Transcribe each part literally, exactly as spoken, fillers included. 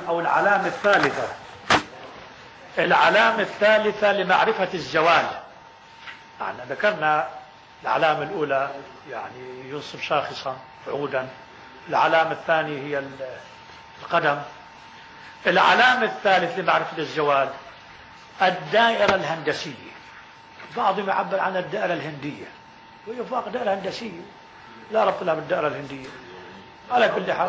أو العلامة الثالثة العلامة الثالثة لمعرفة الزوال. يعني ذكرنا العلامة الأولى يعني ينصب شاخصا عودا، العلامة الثانية هي القدم. العلامة الثالث لمعرفة الزوال الدائرة الهندسية، بعضهم يعبر عن الدائرة الهندية ويفاق دائرة هندسية لا ربط لها بالدائرة الهندية على كل حال.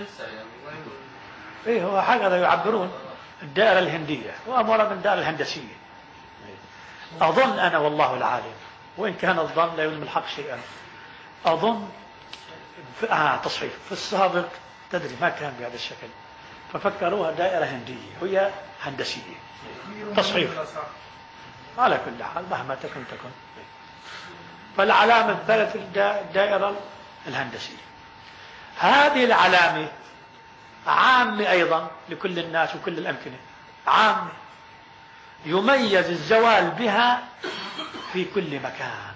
ايه هو هكذا يعبرون الدائرة الهندية وأمر من الدائرة الهندسية. أظن أنا والله العالم، وإن كان الظن لا يلم الحق شيئا، أظن في آه تصحيح في السابق تدري ما كان بهذا الشكل، ففكروها دائرة هندية وهي هندسية تصحيح على كل حال مهما تكن تكن. فالعلامة الثالثة الدائرة الهندسية. هذه العلامة عامة أيضا لكل الناس وكل الأمكنة، عامة يميز الزوال بها في كل مكان،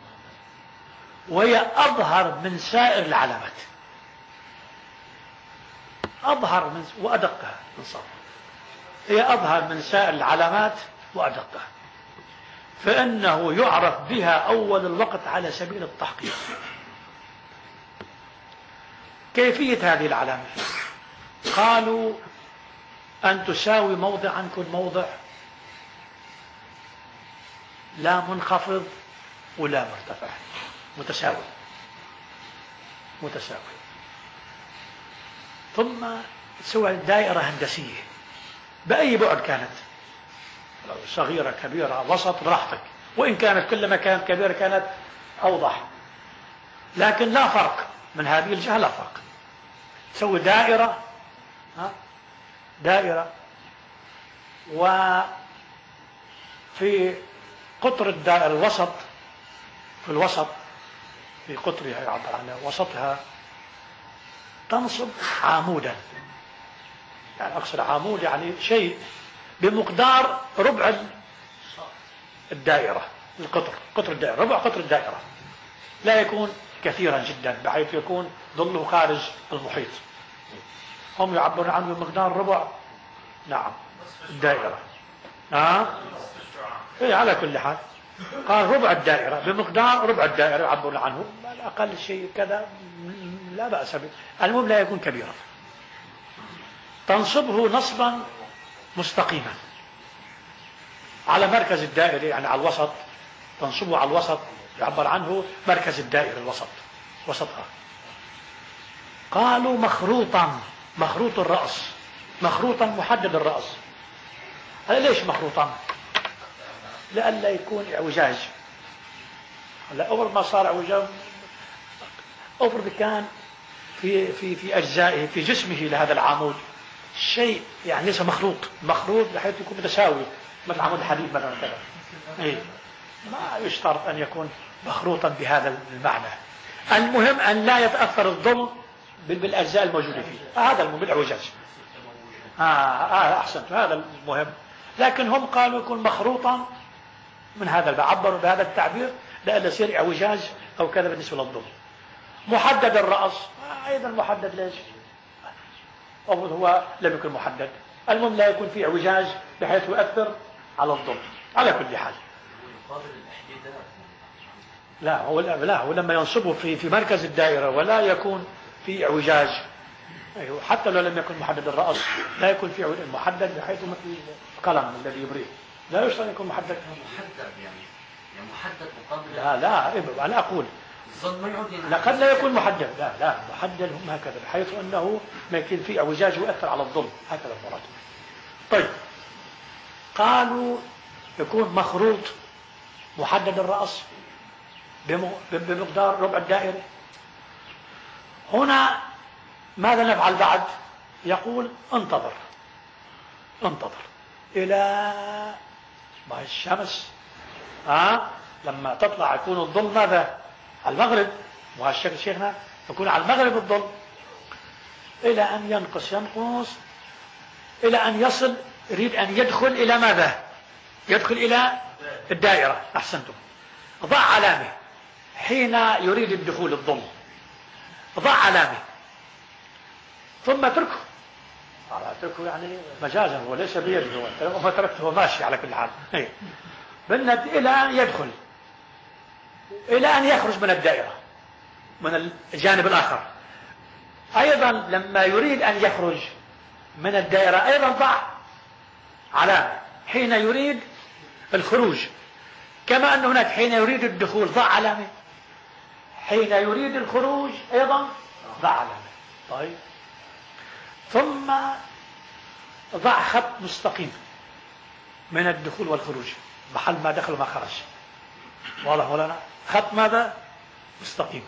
وهي أظهر من سائر العلامات، أظهر من وأدقها من صار. هي أظهر من سائر العلامات وأدقها، فإنه يعرف بها أول الوقت على سبيل التحقيق. كيفية هذه العلامة؟ قالوا أن تساوي موضعا كل موضع لا منخفض ولا مرتفع، متساوي متساوي. ثم تسوى دائرة هندسية بأي بعد كانت، صغيرة كبيرة وسط براحتك، وإن كانت كلما كانت كبيرة كانت أوضح، لكن لا فرق من هذه الجهة، لا فرق. تسوي دائرة ها دائرة، وفي قطر الدائرة الوسط، في الوسط في قطرها يعبر عنها وسطها تنصب عامودا، يعني أقصد عامود يعني شيء بمقدار ربع الدائرة، القطر قطر الدائرة ربع قطر الدائرة، لا يكون كثيرا جدا بحيث يكون ظله خارج المحيط. هم يعبرون عنه بمقدار ربع نعم الدائرة. آه؟ إيه على كل حال قال ربع الدائرة، بمقدار ربع الدائرة يعبرون عنه، أقل شيء كذا لا بأس به، المهم لا يكون كبيرا. تنصبه نصبا مستقيما على مركز الدائرة، يعني على الوسط، تنصبه على الوسط، يعبر عنه مركز الدائرة الوسط وسطها. قالوا مخروطا، مخروط الرأس، مخروطا محدد الرأس. هذا ليش مخروطا؟ لئلا يكون اعوجاج. هلا أول ما صار اعوجاج أفرض كان في في في أجزائه في جسمه لهذا العمود شيء يعني ليس مخروط، مخروط بحيث يكون متساوي مثل عمود حديد مثلا كذا، إيه ما يشترط أن يكون مخروطا بهذا المعنى. المهم أن لا يتأثر الظل بالأجزاء الموجودة فيه، هذا المهم بالإعوجاج. آه آه أحسنت، هذا المهم. لكن هم قالوا يكون مخروطا من هذا، عبروا بهذا التعبير لألا يصير اعوجاج أو كذا بالنسبة للظل. محدد الرأس أيضا محدد، ليش؟ أو هو لم يكن محدد، المهم لا يكون فيه اعوجاج بحيث يؤثر على الظل على كل حال. لا هو لا هو لما ينصبه في في مركز الدائرة ولا يكون في اعوجاج، حتى لو لم يكن محدد الرأس لا يكون في اعوجاج، محدد بحيث مثل القلم الذي يبريه لا يشترط أن يكون محدد. محدد يعني يعني محدد مقابل لا لا أنا أقول لقد لا يكون محدد، لا لا محدد هم هكذا بحيث أنه ما يكون فيه اعوجاج يؤثر على الظل، هكذا المراد. طيب قالوا يكون مخروط محدد الرأس بمقدار ربع الدائرة. هنا ماذا نفعل بعد؟ يقول انتظر انتظر إلى ما الشمس ها لما تطلع يكون الظل ماذا؟ على المغرب، وهالشكل شيخنا يكون على المغرب الظل، إلى أن ينقص ينقص إلى أن يصل، يريد أن يدخل إلى ماذا؟ يدخل إلى الدائرة. أحسنتم. ضع علامة حين يريد الدخول الظل، ضع علامة ثم اتركه أتركه يعني مجازا، هو ليس بيده، هو ما تركته هو ماشي على كل حال. بنت إلى أن يدخل، إلى أن يخرج من الدائرة من الجانب الآخر. أيضا لما يريد أن يخرج من الدائرة أيضا ضع علامة حين يريد الخروج، كما أن هناك حين يريد الدخول ضع علامة، حين يريد الخروج أيضا ضع علامة. طيب، ثم ضع خط مستقيم من الدخول والخروج، محل ما دخل وما خرج. واضح ولا؟ خط ماذا؟ مستقيم.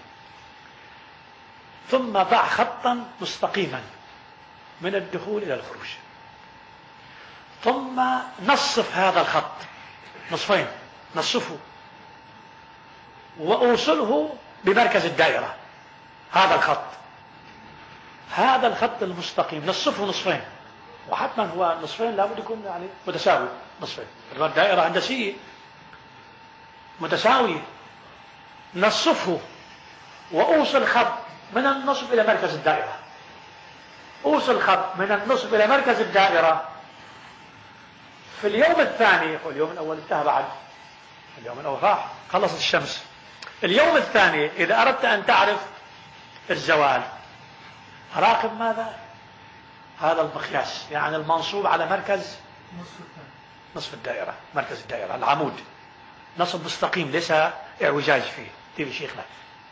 ثم ضع خطا مستقيما من الدخول إلى الخروج، ثم نصف هذا الخط نصفين، نصفه وأوصله بمركز الدائرة. هذا الخط هذا الخط المستقيم نصفه نصفين، وحتما هو نصفين لابد يكون يعني متساوي، نصفين. الدائرة هندسية متساوية، نصفه وأوصل خط من النصف إلى مركز الدائرة. أوصل خط من النصف إلى مركز الدائرة. في اليوم الثاني، اليوم الأول انتهى بعد، اليوم الأول راح خلصت الشمس. اليوم الثاني إذا أردت أن تعرف الزوال، راقب ماذا؟ هذا المقياس، يعني المنصوب على مركز نصف الدائرة، مركز الدائرة، العمود نصب مستقيم ليس اعوجاج فيه. تيجي شيخنا،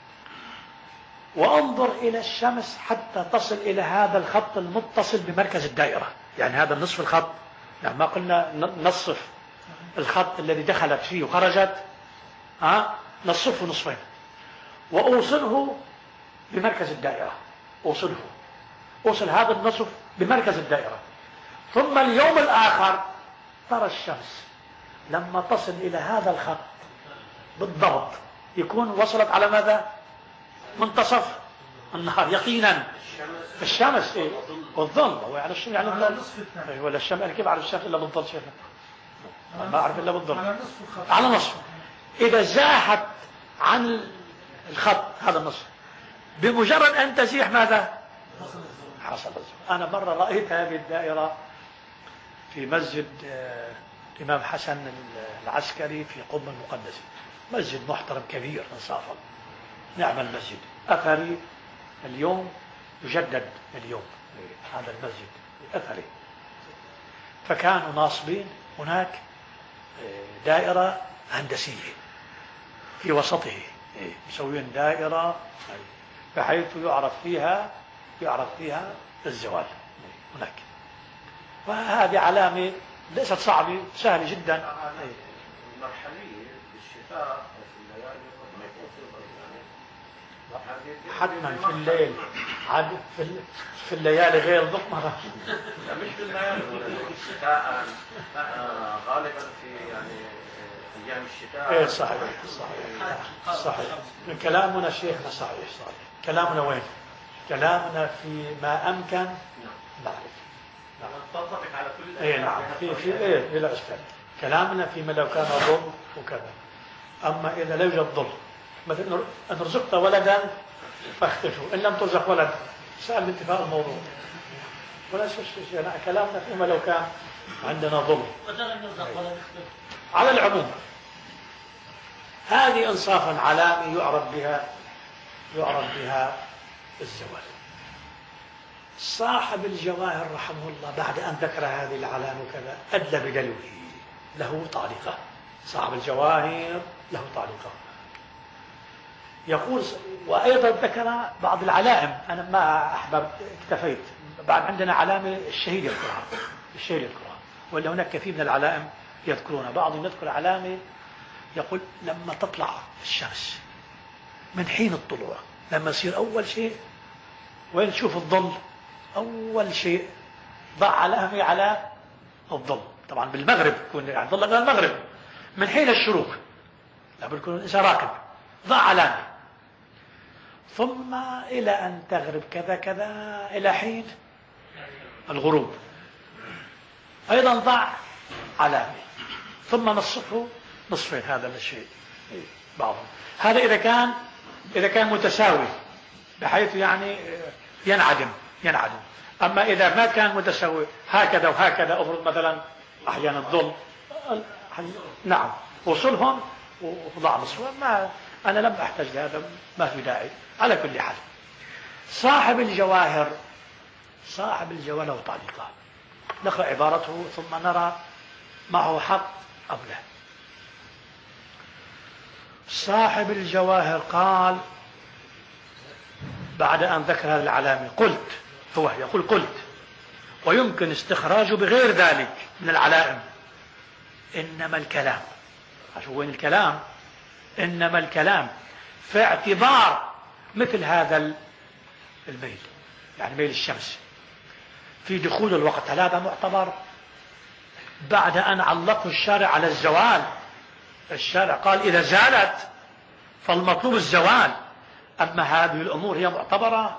وانظر إلى الشمس حتى تصل إلى هذا الخط المتصل بمركز الدائرة، يعني هذا النصف الخط، يعني ما قلنا نصف الخط الذي دخلت فيه وخرجت، ها نصفه نصفين وأوصله بمركز الدائرة. أوصله أوصل هذا النصف بمركز الدائرة. ثم اليوم الآخر ترى الشمس لما تصل إلى هذا الخط بالضبط يكون وصلت على ماذا؟ منتصف النهار يقينا. الشمس إيه؟ والظل، هو يعني الشمس يعني الظل، إيه ولا الشمس؟ أنا كيف أعرف الشمس إلا بالظل شيخنا؟ ما أعرف إلا بالظل، على نصف. إذا زاحت عن الخط هذا النصف بمجرد أن تزيح ماذا؟ حصل الزوال. أنا مرة رأيت هذه الدائرة في مسجد الإمام حسن العسكري في قم المقدسة، مسجد محترم كبير انصافا، نعم المسجد، أثري اليوم يجدد اليوم هذا المسجد أثري. فكانوا ناصبين هناك دائرة هندسية في وسطه، مسوين دائرة بحيث يعرف فيها يعرف فيها الزوال هناك. وهذه علامة ليست صعبة، سهلة جدا. المرحلية بالشتاء وفي الليالي ما يكون في حتما في الليل، عاد في, في الليالي غير ضمرة. مش في الليالي، الشتاء غالبا في يعني ايام الشتاء. ايه صحيح صحيح صحيح. كلامنا شيخنا صحيح صحيح. كلامنا وين؟ كلامنا في ما امكن نعرف. تنطبق على كل. ايه نعم، في في ايه بلا اشكال. كلامنا فيما لو كان ظل وكذا. اما اذا لا يوجد ظل، مثلا ان رزقت ولدا فاختفوا، ان لم ترزق ولد سأل باتفاق الموضوع ولا شيء. يعني كلامنا فيما لو كان عندنا ظل على العموم. هذه انصافا علامة يعرف بها يعرف بها الزوال. صاحب الجواهر رحمه الله بعد أن ذكر هذه العلامة وكذا أدلى بدلوه، له تعليقة. صاحب الجواهر له تعليقة، يقول. وأيضا ذكر بعض العلائم، أنا ما أحببت اكتفيت، بعد عندنا علامة الشهيد يذكرها، الشهيد يذكرها، ولا هناك كثير من العلائم يذكرونها. بعضهم يذكر علامة يقول لما تطلع الشمس من حين الطلوع، لما يصير أول شيء وين تشوف الظل، أول شيء ضع علامة على الظل. طبعا بالمغرب يكون يعني ظل قبل المغرب، من حين الشروق لابد يكون الإنسان راكب، ضع علامة. ثم إلى أن تغرب كذا كذا إلى حين الغروب أيضا ضع علامة. ثم نصفه نصفين، هذا الشيء بعضهم. هذا إذا كان إذا كان متساوي بحيث يعني ينعدم ينعدم. أما إذا ما كان متساوي هكذا وهكذا، أفرض مثلا أحيانا الظل، نعم وصلهم وضع نصف، ما أنا لم أحتاج لهذا، ما في داعي. على كل حال صاحب الجواهر، صاحب الجواهر له تعليقات، نقرأ عبارته ثم نرى معه حق أم لا. صاحب الجواهر قال بعد أن ذكر هذه العلامة، قلت، هو يقول قلت ويمكن استخراجه بغير ذلك من العلائم، إنما الكلام، شو وين الكلام؟ إنما الكلام في اعتبار مثل هذا الميل، يعني ميل الشمس في دخول الوقت، هل هذا معتبر؟ بعد أن علقه الشارع على الزوال، الشارع قال إذا زالت فالمطلوب الزوال، أما هذه الأمور هي معتبرة.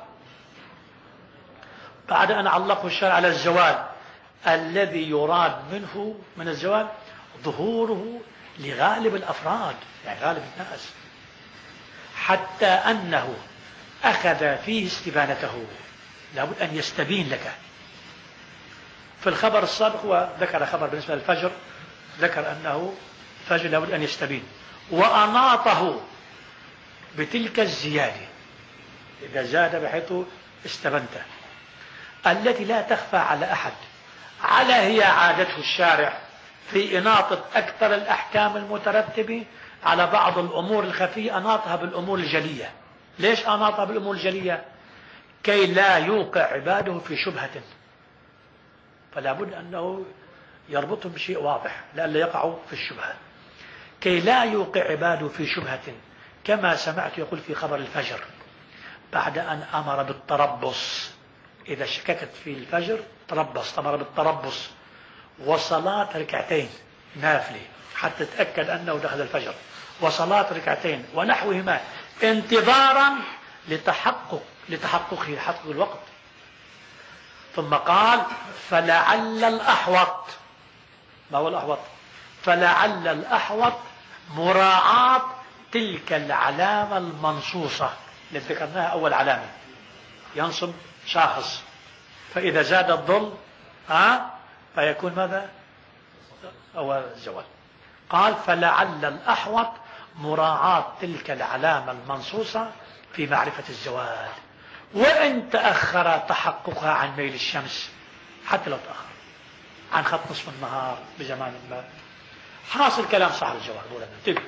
بعد أن علقه الشارع على الزوال الذي يراد منه من الزوال ظهوره لغالب الأفراد، يعني غالب الناس، حتى أنه أخذ فيه استبانته، لابد أن يستبين لك. في الخبر السابق هو ذكر خبر بالنسبة للفجر، ذكر أنه الفجر لابد أن يستبين، وأناطه بتلك الزيادة، إذا زاد بحيث استبنته، التي لا تخفى على أحد، على هي عادته الشارع في إناطة أكثر الأحكام المترتبة على بعض الأمور الخفية، أناطها بالأمور الجلية. ليش أناطها بالأمور الجلية؟ كي لا يوقع عباده في شبهة، فلا بد أنه يربطهم بشيء واضح لئلا يقعوا في الشبهة، كي لا يوقع عباده في شبهة، كما سمعت يقول في خبر الفجر بعد أن أمر بالتربص، إذا شككت في الفجر تربص، أمر بالتربص وصلاة ركعتين نافلة حتى تتأكد أنه دخل الفجر، وصلاة ركعتين ونحوهما انتظارا لتحقق لتحققه حقق الوقت. ثم قال فلعل الأحوط، ما هو الأحوط؟ فلعل الأحوط مراعاة تلك العلامة المنصوصة التي ذكرناها أول علامة، ينصب شاخص، فإذا زاد الظل ها فيكون ماذا؟ أول الزوال. قال فلعل الأحوط مراعاة تلك العلامة المنصوصة في معرفة الزوال، وإن تأخر تحققها عن ميل الشمس، حتى لو تأخر عن خط نصف النهار بزمان ما. حاصل كلام صاحب الجواب بولا ننتبه.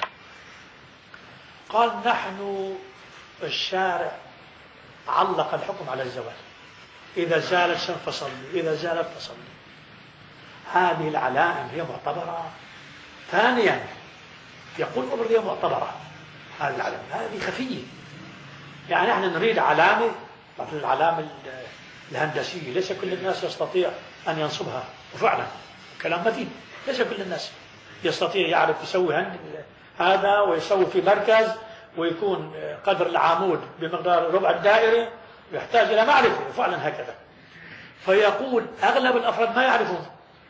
قال نحن الشارع علق الحكم على الزوال، إذا زالت الشمس فصلي، إذا زالت فصلي، هذه العلائم هي معتبرة. ثانيا يقول أمر هي معتبرة، هذه العلامة هذه خفية، يعني نحن نريد علامة مثل العلامة الهندسية، ليس كل الناس يستطيع أن ينصبها، وفعلا كلام متين، ليس كل الناس يستطيع يعرف يسوي هذا ويسوي في مركز ويكون قدر العمود بمقدار ربع الدائرة، يحتاج إلى معرفة، وفعلا هكذا. فيقول أغلب الأفراد ما يعرفون،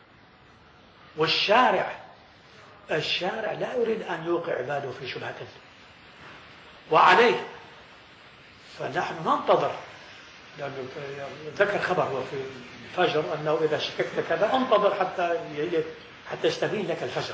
والشارع الشارع لا يريد أن يوقع عباده في شبهة، وعليه فنحن ننتظر، لأنه ذكر خبر هو في الفجر أنه إذا شككت كذا انتظر حتى حتى يستبين لك الفجر.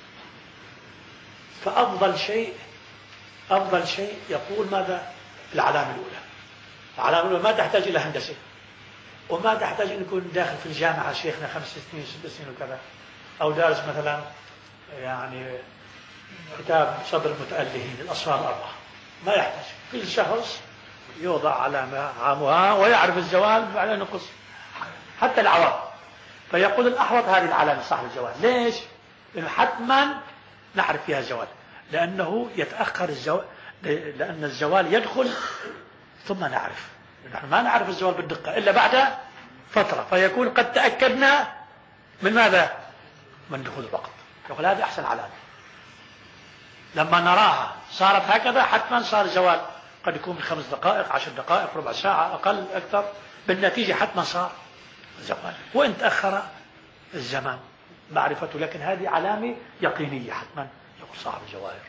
فأفضل شيء أفضل شيء يقول ماذا؟ العلامة الأولى. العلامة الأولى ما تحتاج إلى هندسة، وما تحتاج أن يكون داخل في الجامعة شيخنا خمس سنين ست سنين وكذا، أو دارس مثلا يعني كتاب صدر المتألهين الأصفار الأربعة، ما يحتاج. كل شخص يوضع علامة عامها ويعرف الزوال على نقص حتى العوام. فيقول الأحوط هذه العلامة صاحب الزوال. ليش؟ لأنه حتما نعرف فيها الزوال، لأنه يتأخر الزوال، لأن الزوال يدخل ثم نعرف، نحن ما نعرف الزوال بالدقة إلا بعد فترة، فيكون قد تأكدنا من ماذا؟ من دخول الوقت. يقول هذه أحسن علامة، لما نراها صارت هكذا حتما صار الزوال، قد يكون من خمس دقائق عشر دقائق ربع ساعة أقل أكثر، بالنتيجة حتما صار الزوال، وإن تأخر الزمان معرفته، لكن هذه علامة يقينية حتما. يقول صاحب الجواهر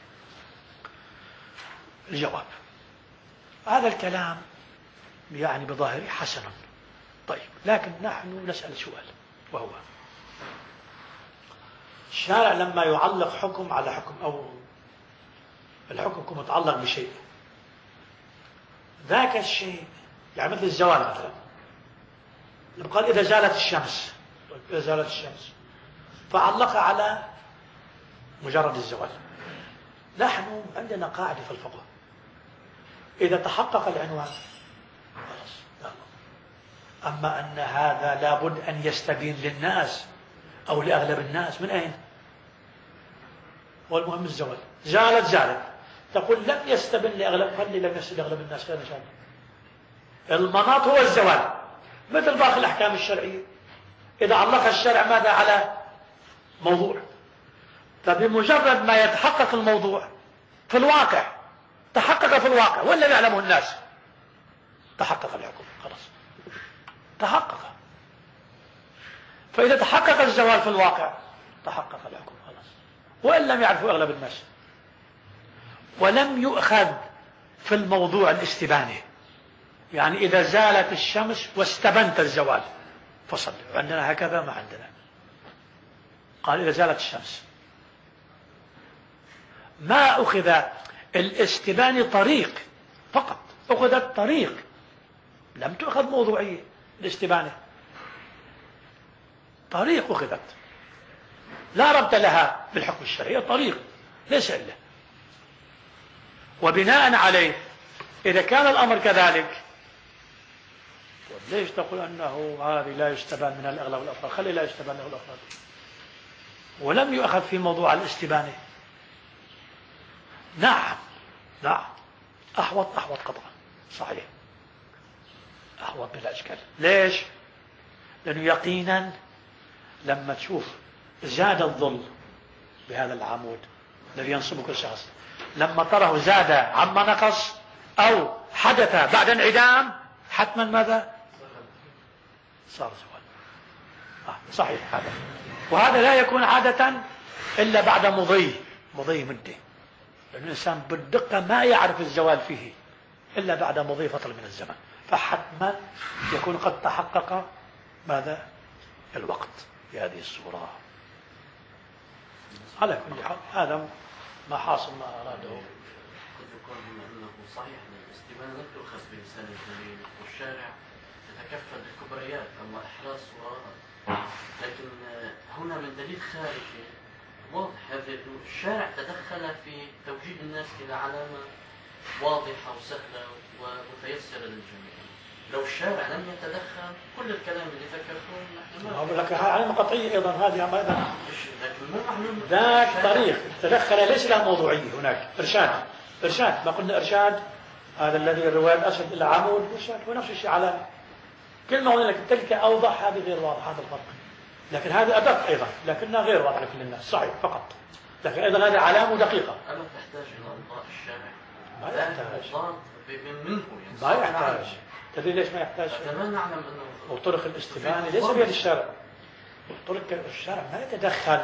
الجواب هذا الكلام يعني بظاهره حسن، طيب، لكن نحن نسأل سؤال، وهو الشارع لما يعلق حكم على حكم، أو الحكم يكون متعلق بشيء، ذاك الشيء يعني مثل الزوال مثلا، لما قال إذا زالت الشمس، إذا زالت الشمس فعلق على مجرد الزوال. نحن عندنا قاعدة في الفقه، إذا تحقق العنوان خلاص لا. أما أن هذا لابد أن يستبين للناس أو لأغلب الناس، من أين؟ والمهم الزوال، زالت زالت، تقول لم يستبن لأغلب، خلي لم يستبن لأغلب الناس، خير إن شاء الله. المناط هو الزوال، مثل باقي الأحكام الشرعية، إذا علق الشرع ماذا على موضوع، فبمجرد ما يتحقق الموضوع في الواقع، تحقق في الواقع ولا يعلمه الناس، تحقق الحكم خلاص، تحقق. فإذا تحقق الزوال في الواقع تحقق الحكم خلاص، وإن لم يعرفوا أغلب الناس. ولم يؤخذ في الموضوع الاستبانة، يعني إذا زالت الشمس واستبنت الزوال فصل، عندنا هكذا ما عندنا. قال إذا زالت الشمس، ما أخذ الاستبانة طريق فقط، أخذت طريق، لم تؤخذ موضوعية الاستبانة، طريق أخذت لا ربط لها بالحكم الشرعي، طريق ليس إلا. وبناء عليه إذا كان الأمر كذلك، ليش تقول أنه هذه لا يستبان من الأغلب والأفراد؟ خلي لا يستبان من الأفراد، ولم يؤخذ في موضوع الاستبانة. نعم نعم، أحوط أحوط قطعا، صحيح، أحوط بلا إشكال. ليش؟ لأنه يقينا لما تشوف زاد الظل بهذا العمود الذي ينصبه كل شخص، لما تراه زاد عما نقص أو حدث بعد انعدام، حتما ماذا؟ صار زوال. آه صحيح هذا، وهذا لا يكون عادة إلا بعد مضي مضي مدة، لأن الإنسان بالدقة ما يعرف الزوال فيه إلا بعد مضي فترة من الزمن، فحتما يكون قد تحقق ماذا؟ الوقت بهذه الصورة. على كل حال هذا ما حاصل ما أراده. قد يكون أنه صحيح أن الاستبانة لم تؤخذ بلسان الجميل، والشارع يتكفل بالكبريات أما إحراز وراءها، لكن هنا من دليل خارجي واضح، هذا الشارع تدخل في توجيه الناس إلى علامة واضحة وسهلة ومتيسرة للجميع. لو الشارع لم يتدخل كل الكلام اللي ذكرته نحن ما أقول لك علامة قطعية أيضا هذه، أيضا لكن مو معلوم ذاك طريق تدخل ليس له موضوعية، هناك إرشاد، إرشاد ما قلنا إرشاد هذا الذي الرواية الأسد إلى عمود، إرشاد هو نفس الشيء علامة، كلمة قلنا لك تلك أوضح، هذه غير واضح، هذا الفرق، لكن هذا أدق أيضا لكنها غير واضحة لكل الناس، صحيح فقط، لكن أيضا هذه علامة دقيقة. ألا تحتاج إلى إضاءة الشارع؟ ما يحتاج منه ما يحتاج. تدري ليش ما يحتاج؟ ما نعلم أنه وطرق الاستبانة ليس بيد الشارع، طرق الشارع ما يتدخل،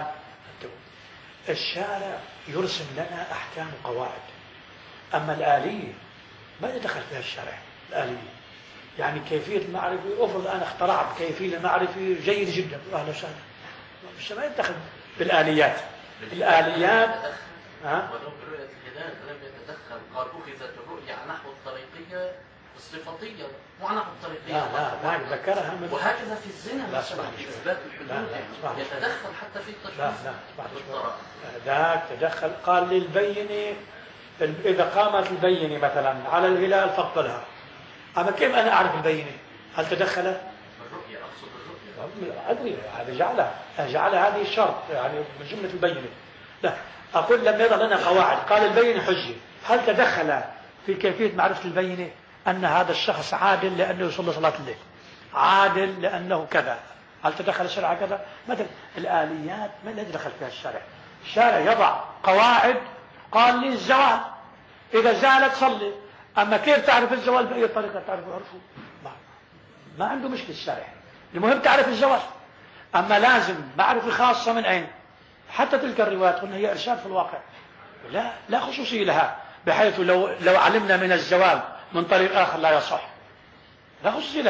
الشارع يرسم لنا أحكام وقواعد، أما الآلية ما يتدخل فيها الشارع. الآلية يعني كيفية المعرفة، أفرض أنا اخترعت كيفية المعرفة جيد جدا، أهلا وسهلا، الشارع ما يتدخل بالآليات. الآليات ها؟ ولو برؤية الهلال لم يتدخل، قال أخذت الرؤية على نحو الطريقية الصفاتية مو على نحو الطريقية. لا لا ما ذكرها من... وهكذا في الزنا لا مثلا إثبات الحدود يتدخل حتى في التشخيص. لا لا ذاك تدخل، قال للبينة إذا قامت البينة مثلا على الهلال فاقبلها، أما كيف أنا أعرف البينة؟ هل تدخل؟ الرؤية، أقصد الرؤية. أدري هذا جعلها جعلها هذه الشرط يعني من جملة البينة. لا أقول لم يضع لنا قواعد، قال البينة حجة، هل تدخل في كيفية معرفة البينة أن هذا الشخص عادل لأنه يصلي صلاة الليل، عادل لأنه كذا، هل تدخل الشرع كذا؟ مثلا الآليات ما لا يدخل فيها الشرع، الشارع يضع قواعد، قال لي الزوال إذا زالت صلي، أما كيف تعرف الزوال بأي طريقة تعرفه عرفه؟ ما, ما عنده مشكلة الشارع، المهم تعرف الزوال. أما لازم معرفة خاصة من أين؟ حتى تلك الروايات قلنا هي إرشاد في الواقع، لا لا خصوصية لها، بحيث لو لو علمنا من الزوال من طريق آخر لا يصح، لا خصوصية لها،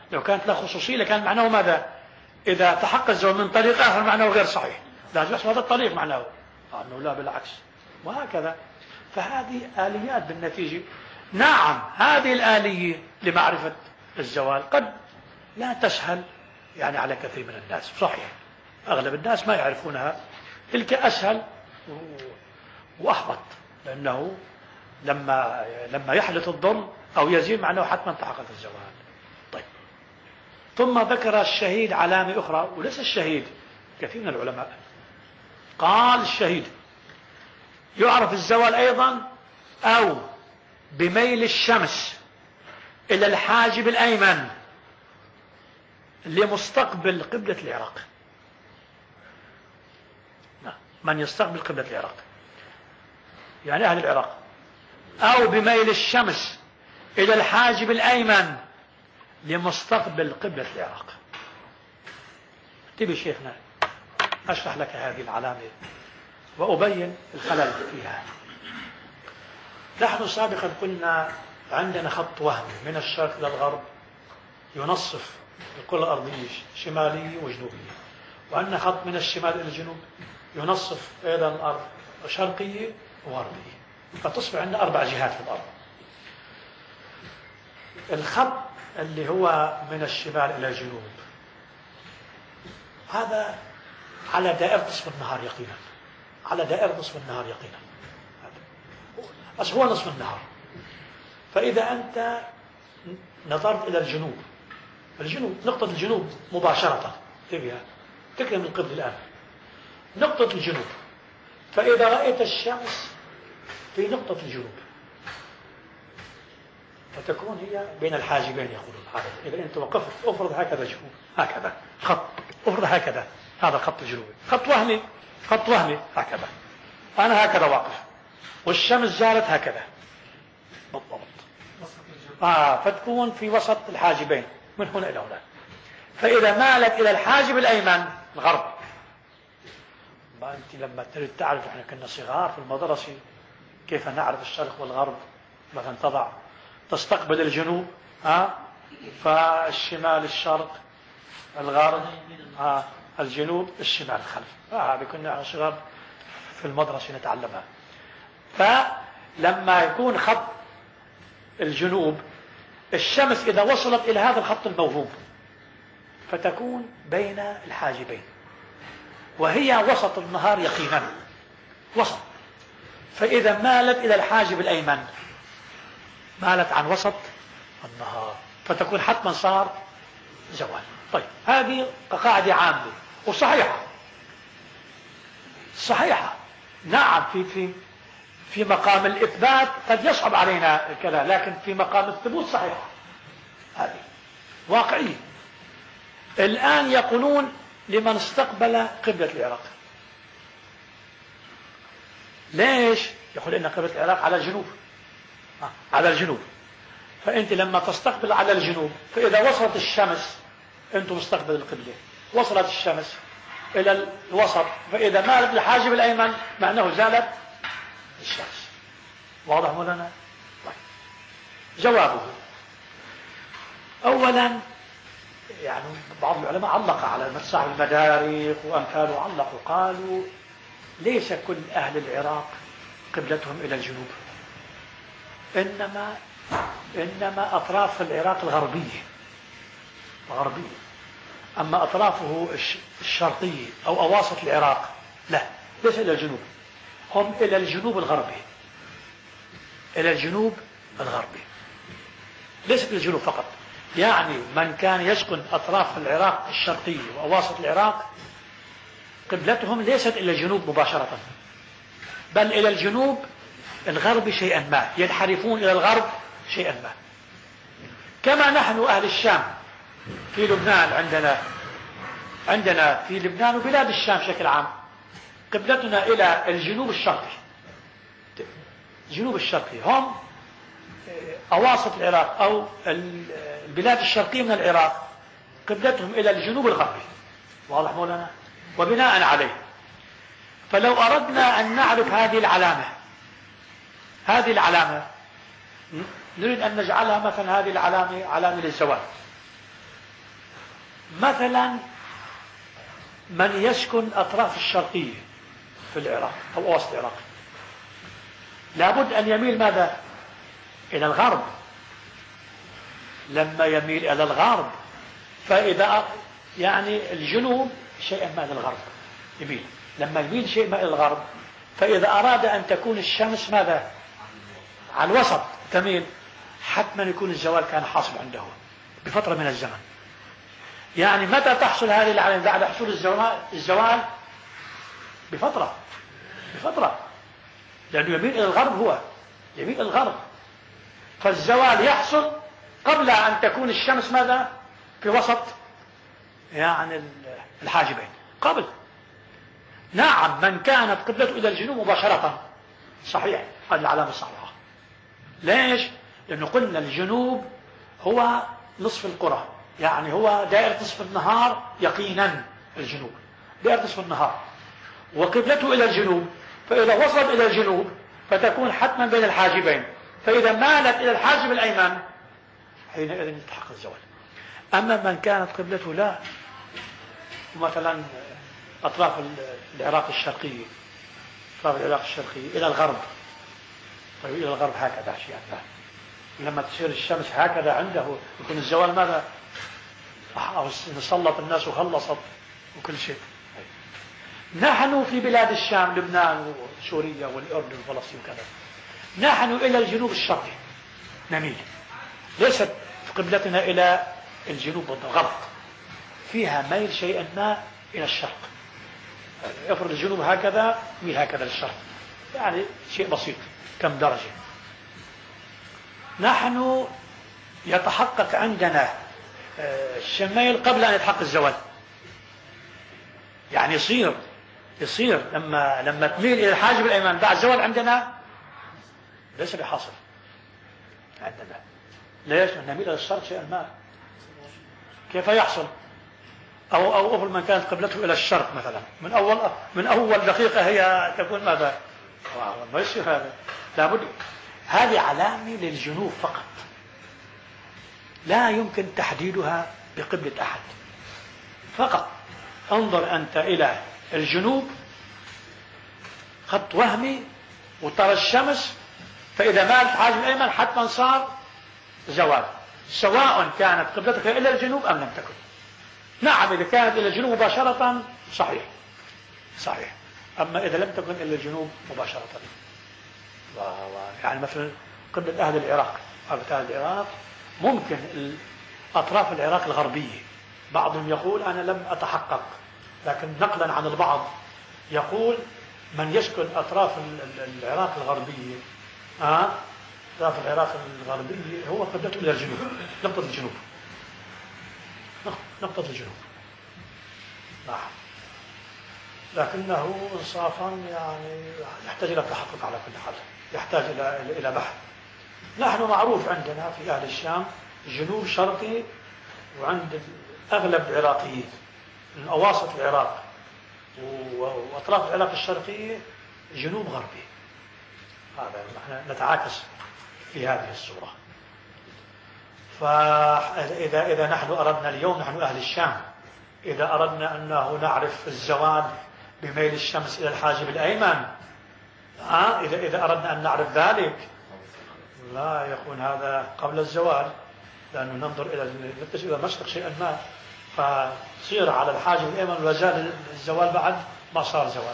لو كانت له خصوصية لكان معناه ماذا؟ إذا تحقق الزواج من طريق آخر معناه غير صحيح، لازم يحصل هذا الطريق معناه أنه لا بالعكس، وهكذا. فهذه آليات بالنتيجة. نعم هذه الآلية لمعرفة الزوال قد لا تسهل يعني على كثير من الناس، صحيح أغلب الناس ما يعرفونها، تلك أسهل وأحبط، لأنه لما لما يحدث الظلم أو يزيد معناه حتما تحقق الزوال. طيب، ثم ذكر الشهيد علامة أخرى، وليس الشهيد، كثير من العلماء قال الشهيد يعرف الزوال أيضا أو بميل الشمس إلى الحاجب الأيمن لمستقبل قبلة العراق. من يستقبل قبلة العراق يعني أهل العراق، أو بميل الشمس إلى الحاجب الأيمن لمستقبل قبلة العراق. تبي شيخنا أشرح لك هذه العلامة وأبين الخلل فيها. نحن سابقا قلنا عندنا خط وهمي من الشرق إلى الغرب ينصف الكرة الأرضية شمالية وجنوبية، وعندنا خط من الشمال إلى الجنوب ينصف أيضا الأرض شرقية وغربية، فتصبح عندنا أربع جهات في الأرض. الخط اللي هو من الشمال إلى الجنوب هذا على دائرة نصف النهار يقينا، على دائرة نصف النهار يقينا، بس هو نصف النهار. فإذا أنت نظرت إلى الجنوب، الجنوب نقطة الجنوب مباشرة تبيها تكلم من قبل الآن نقطة الجنوب، فإذا رأيت الشمس في نقطة الجنوب فتكون هي بين الحاجبين يقولون هذا. إذا أنت وقفت أفرض هكذا جنوب، هكذا خط، أفرض هكذا، هذا خط الجنوب، خط وهمي، خط وهمي هكذا، أنا هكذا واقف والشمس زالت هكذا بالضبط، آه فتكون في وسط الحاجبين من هنا إلى هنا. فإذا مالت إلى الحاجب الأيمن الغرب، ما أنت لما تريد تعرف، احنا كنا صغار في المدرسة كيف نعرف الشرق والغرب، مثلا تضع تستقبل الجنوب ها فالشمال الشرق، الغرب ها الجنوب الشمال الخلف، آه هذه كنا صغار في المدرسة نتعلمها. فلما يكون خط الجنوب الشمس إذا وصلت إلى هذا الخط الموهوم فتكون بين الحاجبين وهي وسط النهار يقينا، وسط. فإذا مالت إلى الحاجب الأيمن مالت عن وسط النهار فتكون حتما صار زوال. طيب هذه قاعدة عامة وصحيحة، صحيحة نعم. في في في مقام الإثبات قد يصعب علينا الكلام، لكن في مقام الثبوت صحيحة، هذه واقعية. الآن يقولون لمن استقبل قبلة العراق، ليش؟ يقول إن قبلة العراق على الجنوب، آه. على الجنوب، فأنت لما تستقبل على الجنوب فإذا وصلت الشمس، أنتم مستقبل القبلة، وصلت الشمس إلى الوسط، فإذا مالت الحاجب الأيمن معناه زالت الشمس. واضح مولانا؟ طيب. جوابه أولا يعني بعض العلماء علق على صاحب المدارك وأمثاله، علقوا قالوا ليس كل أهل العراق قبلتهم إلى الجنوب، إنما إنما أطراف العراق الغربية غربية، أما أطرافه الشرقية أو أواسط العراق لا، ليس إلى الجنوب، هم إلى الجنوب الغربي، إلى الجنوب الغربي، ليس إلى الجنوب فقط. يعني من كان يسكن أطراف العراق الشرقية وأواسط العراق قبلتهم ليست إلى الجنوب مباشرة، بل إلى الجنوب الغربي شيئا ما، ينحرفون إلى الغرب شيئا ما. كما نحن أهل الشام في لبنان، عندنا عندنا في لبنان وبلاد الشام بشكل عام قبلتنا إلى الجنوب الشرقي، الجنوب الشرقي هم أواسط العراق أو البلاد الشرقية من العراق قبلتهم إلى الجنوب الغربي. واضح مولانا؟ وبناء عليه فلو أردنا أن نعرف هذه العلامة، هذه العلامة نريد أن نجعلها مثلا هذه العلامة علامة للزوال، مثلا من يسكن أطراف الشرقية في العراق أو أوسط العراق لابد أن يميل ماذا؟ إلى الغرب. لما يميل إلى الغرب فإذا يعني الجنوب شيئا ما إلى الغرب يميل، لما يميل شيء ما إلى الغرب فإذا أراد أن تكون الشمس ماذا؟ على الوسط تميل، حتما يكون الزوال كان حاصل عنده بفترة من الزمن. يعني متى تحصل هذه العلامة؟ بعد حصول الزوال, الزوال بفترة بفترة لأنه يميل إلى الغرب، هو يميل إلى الغرب، فالزوال يحصل قبل أن تكون الشمس ماذا؟ في وسط يعني الحاجبين قبل. نعم من كانت قبلته إلى الجنوب مباشرة صحيح، هذه العلامة الصحيحة. ليش؟ لأنه قلنا الجنوب هو نصف القرى، يعني هو دائرة نصف النهار يقينا، الجنوب دائرة نصف النهار وقبلته إلى الجنوب، فإذا وصل إلى الجنوب فتكون حتما بين الحاجبين، فإذا مالت إلى الحاجب الأيمن حينئذ يتحقق الزوال. أما من كانت قبلته لا، مثلا أطراف العراق الشرقية، أطراف العراق الشرقية إلى الغرب، طيب إلى الغرب هكذا شيء لا. لما تصير الشمس هكذا عنده يكون الزوال ماذا؟ نسلط الناس وخلصت وكل شيء. نحن في بلاد الشام، لبنان وسوريا والأردن وفلسطين وكذا، نحن إلى الجنوب الشرقي نميل، ليست قبلتنا إلى الجنوب بالضبط، فيها ميل شيئا ما إلى الشرق. افرض الجنوب هكذا ميل هكذا للشرق، يعني شيء بسيط كم درجة. نحن يتحقق عندنا الشميل قبل أن يتحقق الزوال، يعني يصير يصير لما لما تميل إلى الحاجب الأيمن بعد الزوال عندنا ليس بحاصل عندنا. ليش؟ نميل إلى الشرق شيئا ما. كيف يحصل؟ أو أو أول من كانت قبلته إلى الشرق مثلا، من أول من أول دقيقة هي تكون ماذا؟ ما يصير هذا، لابد هذه علامة للجنوب فقط، لا يمكن تحديدها بقبلة أحد. فقط انظر أنت إلى الجنوب خط وهمي وترى الشمس، فإذا مالت حاجب الأيمن حتما صار زوال، سواء كانت قبلتك إلى الجنوب أم لم تكن. نعم إذا كانت إلى الجنوب مباشرة صحيح صحيح، أما إذا لم تكن إلى الجنوب مباشرة، يعني مثلا قبلة أهل العراق، قبلة أهل العراق ممكن أطراف العراق الغربية، بعضهم يقول أنا لم أتحقق، لكن نقلا عن البعض يقول من يسكن أطراف العراق الغربية آه أطراف العراق الغربية هو قبلته إلى الجنوب، نقطة الجنوب، نقطة الجنوب. نعم، لكنه إنصافا يعني يحتاج إلى التحقق على كل حال، يحتاج إلى إلى بحث. نحن معروف عندنا في أهل الشام جنوب شرقي، وعند أغلب العراقيين من أواسط العراق وأطراف العراق الشرقية جنوب غربي. هذا نحن نتعاكس في هذه الصورة. فإذا إذا نحن أردنا اليوم، نحن أهل الشام، إذا أردنا أنه نعرف الزوال بميل الشمس إلى الحاجب الأيمن، آه إذا إذا أردنا أن نعرف ذلك لا يكون هذا قبل الزوال، لأنه ننظر إلى إلى المشرق شيئا ما، فصير على الحاجب الأيمن وزال الزوال بعد ما صار زوال.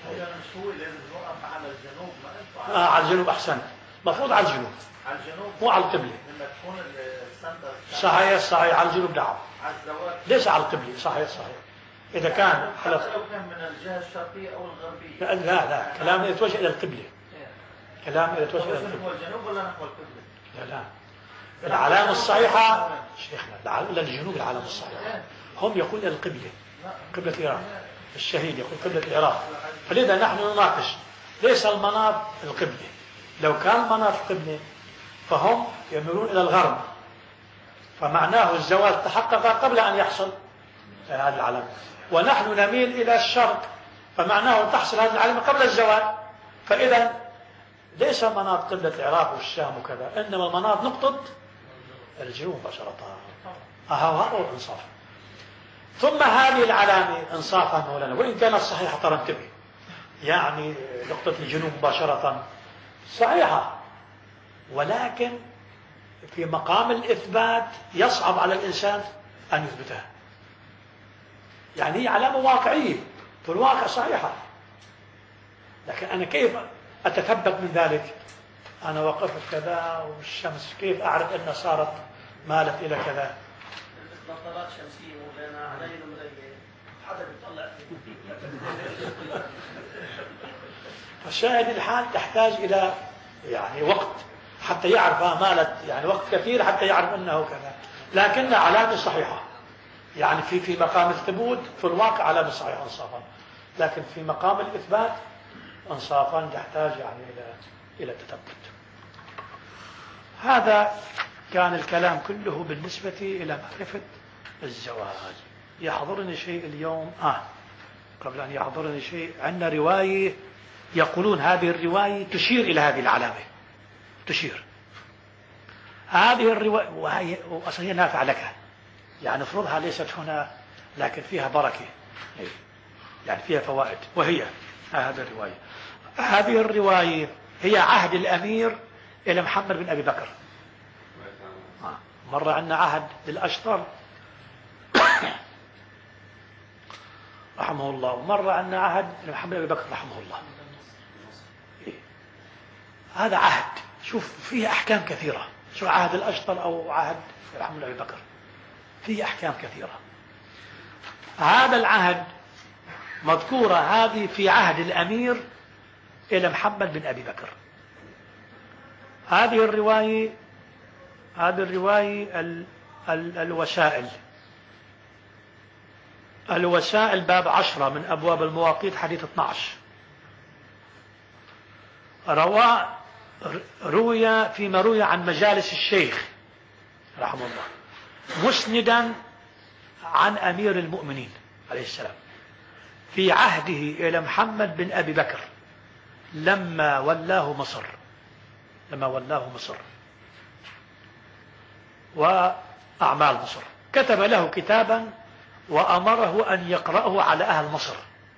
على الجنوب آه على الجنوب أحسن، مفروض على الجنوب، على الجنوب مو على القبلة. لما تكون السنتر صحيح صحيح، على الجنوب نعم، على الزوال ليس على القبلة. صحيح صحيح، إذا كان حتى لو كان من الجهة الشرقية أو الغربية. لا لا, لا. كلام يتوجه إلى القبلة، كلام يتوجه إلى القبلة. نحو الجنوب ولا نحو القبلة؟ لا لا، العلامة الصحيحة شيخنا إلى الجنوب، العلامة الصحيحة هم يقول إلى القبلة، قبلة العراق، الشهيد يقول قبلة العراق. فلذا نحن نناقش ليس المناط القبلة، لو كان المناط القبلة فهم يميلون إلى الغرب، فمعناه الزوال تحقق قبل أن يحصل هذه العلامة، ونحن نميل إلى الشرق، فمعناه تحصل هذه العلامة قبل الزوال. فإذا ليس مناط قبلة العراق والشام وكذا، إنما المناط نقطة الجنوب مباشرة. هذا هو الإنصاف. ثم هذه العلامة إنصافا مولانا وإن كانت صحيحة ترى انتبه، يعني نقطة الجنوب مباشرة صحيحة، ولكن في مقام الإثبات يصعب على الإنسان أن يثبتها. يعني هي علامة واقعية في الواقع صحيحة، لكن أنا كيف أتثبت من ذلك؟ أنا وقفت كذا والشمس كيف أعرف أنها صارت مالت إلى كذا؟ نظارات شمسية مولانا علي المرية حدا بيطلع فيه. فالشاهد الحال تحتاج إلى يعني وقت حتى يعرف مالت، يعني وقت كثير حتى يعرف أنه كذا، لكنها علامة صحيحة. يعني في في مقام الثبوت في الواقع علامة صحيحة إنصافا، لكن في مقام الإثبات إنصافا يحتاج يعني إلى إلى تثبت. هذا كان الكلام كله بالنسبة إلى معرفة الزواج. يحضرني شيء اليوم آه قبل أن يحضرني شيء، عندنا رواية يقولون هذه الرواية تشير إلى هذه العلامة، تشير هذه الرواية وهي أصلا هي نافعة لك، يعني افرضها ليست هنا لكن فيها بركة، يعني فيها فوائد. وهي هذه الرواية هذه الرواية هي عهد الأمير إلى محمد بن أبي بكر. مرة عندنا عهد للأشطر رحمه الله، ومرة عندنا عهد لمحمد بن أبي بكر رحمه الله. هذا عهد شوف فيه أحكام كثيرة، شو عهد الأشطر أو عهد محمد بن أبي بكر فيه أحكام كثيرة. هذا العهد مذكورة هذه في عهد الأمير إلى محمد بن أبي بكر. هذه الرواية هذه الرواية ال ال الوسائل الوسائل باب عشرة من أبواب المواقيت حديث اثني عشر. روى روي فيما روي عن مجالس الشيخ رحمه الله مسندا عن أمير المؤمنين عليه السلام في عهده إلى محمد بن أبي بكر لما ولاه مصر لما ولاه مصر وأعمال مصر، كتب له كتابا وأمره أن يقرأه على أهل مصر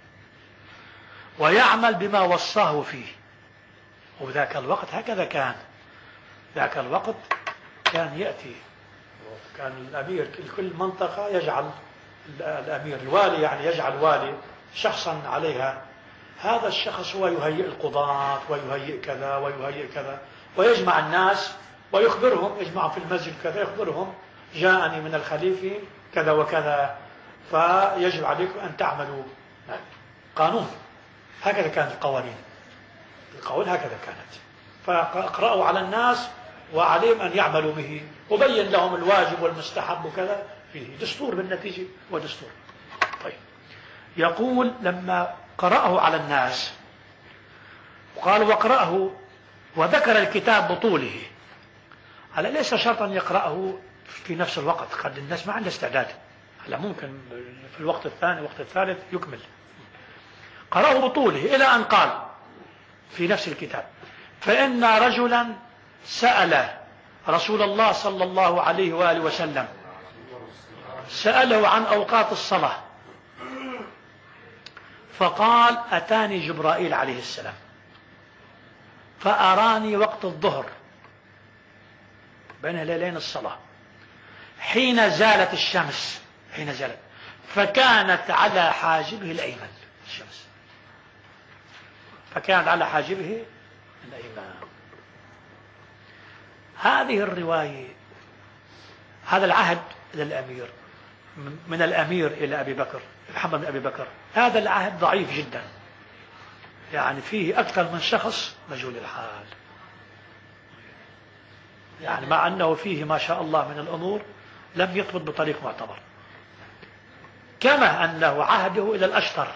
ويعمل بما وصاه فيه. وذاك الوقت هكذا كان، ذاك الوقت كان يأتي كان الأمير كل منطقة يجعل الأمير الوالي يعني يجعل والي شخصا عليها، هذا الشخص هو يهيئ القضاة ويهيئ كذا ويهيئ كذا ويجمع الناس ويخبرهم، يجمع في المسجد كذا يخبرهم جاءني من الخليفة كذا وكذا فيجب عليكم أن تعملوا قانون. هكذا كانت القوانين، القوانين هكذا كانت، فاقرأوا على الناس وعليهم أن يعملوا به وبين لهم الواجب والمستحب وكذا، فيه دستور بالنتيجة ودستور. طيب يقول لما قرأه على الناس وقال وقرأه وذكر الكتاب بطوله، هلا ليس شرطا يقرأه في نفس الوقت، قد الناس ما عندها استعداد، هلا ممكن في الوقت الثاني الوقت الثالث يكمل. قرأه بطوله إلى أن قال في نفس الكتاب فإن رجلا سأل رسول الله صلى الله عليه وآله وسلم سأله عن أوقات الصلاة فقال أتاني جبرائيل عليه السلام فأراني وقت الظهر بين هلالين الصلاة حين زالت الشمس حين زالت فكانت على حاجبه الأيمن الشمس فكانت على حاجبه الأيمن. هذه الرواية هذا العهد للأمير من الأمير إلى أبي بكر محمد بن أبي بكر، هذا العهد ضعيف جدا، يعني فيه أكثر من شخص مجهول الحال، يعني مع أنه فيه ما شاء الله من الأمور لم يثبت بطريق معتبر، كما أنه عهده إلى الأشطر.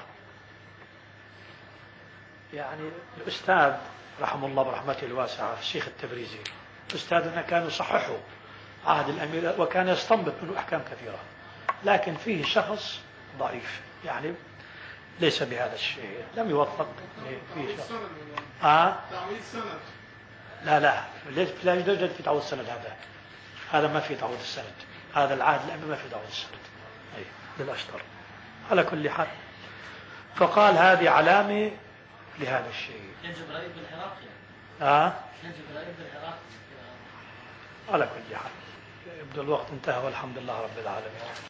يعني الأستاذ رحمه الله برحمته الواسعة الشيخ التبريزي أستاذنا كان يصححه عهد الأمير وكان يستنبط منه أحكام كثيرة، لكن فيه شخص ضعيف يعني ليس بهذا الشيء، لم يوفق فيه شخص. آه؟ تعويض سند. لا لا لا يوجد في تعويض السند، هذا هذا ما في تعويض السند، هذا العهد الأمير ما في تعويض السند. أي. للأشطر. على كل حال، فقال هذه علامة لهذا الشيء. يجب رأي بالحراق يعني. آه؟ يجب رأي بالحراق. على كل حال، يبدو الوقت انتهى والحمد لله رب العالمين.